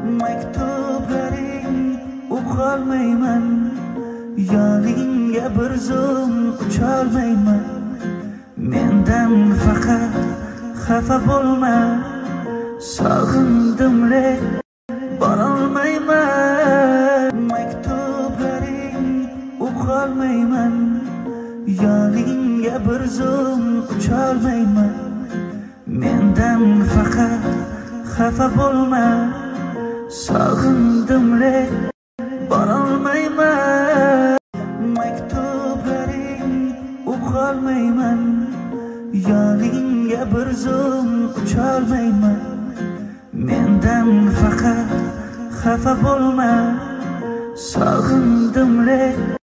Maktublaring o'qolmayman, yoningga bir zum ucholmayman. Mendan faqat xafa bo'lma, sog'indimle borolmayman. Maktublaring o'qolmayman, yoningga bir zum ucholmayman. Mendan faqat xafa bo'lma, sog'indimle borolmayman. Maktublaring o'qolmayman, yoningga bir zum ucholmayman. Mendan faqat xafa bo'lma, sog'indimle